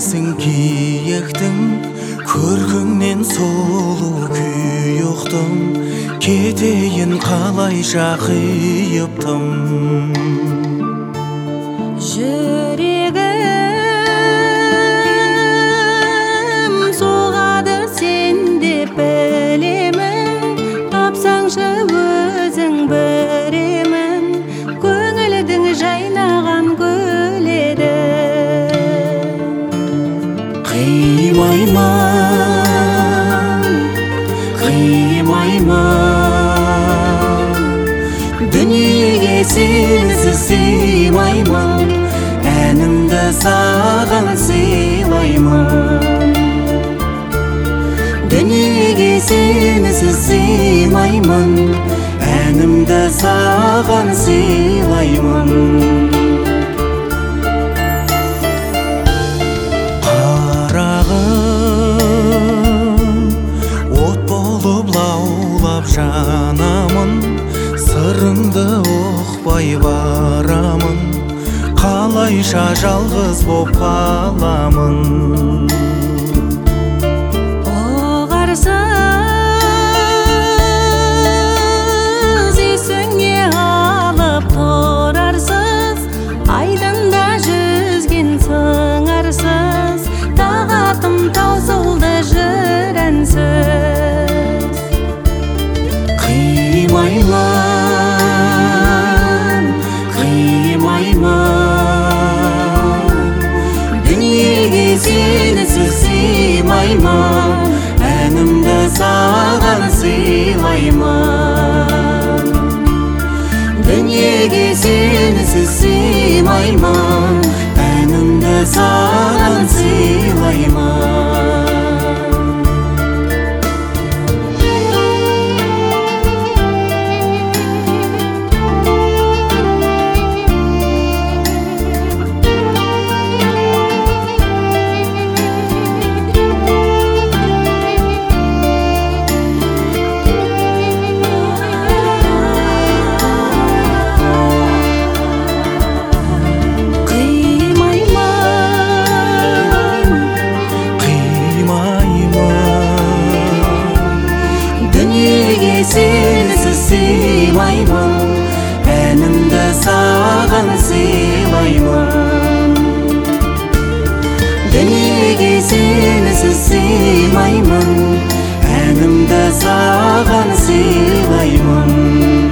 Сенсің киектің көркіңнен сұлу күй ұқтым, кетейін қалайша қиыптым. Жүрегім соғады сен деп білемін, тапсаңшы өзің біремін, көңілдің жайнаған гүл еді. Қимаймын, дүниеге сенсіз сыймаймын, әнімді саған сыйлаймын. Дүниеге сенсіз сыймаймын, әнімді саған сыйлаймын. Жанамын, сырыңды ұқпай барамын, қалайша жалғыз боп қаламын. Оғарсыз есіңе алып тұрарсыз, айдында жүзген сыңарсыз, тағатым таусылды жүрәнсіз. Қимаймын, дүниеге сенсіз сыймаймын, әнімді саған сыйлаймын. Дүниеге сенсіз сыймаймын, әнімді саған сыйлаймын. Сенсіз сыймаймын, әнімді саған сыйлаймын. Дүниеге сенсіз сыймаймын, әнімді саған сыйлаймын.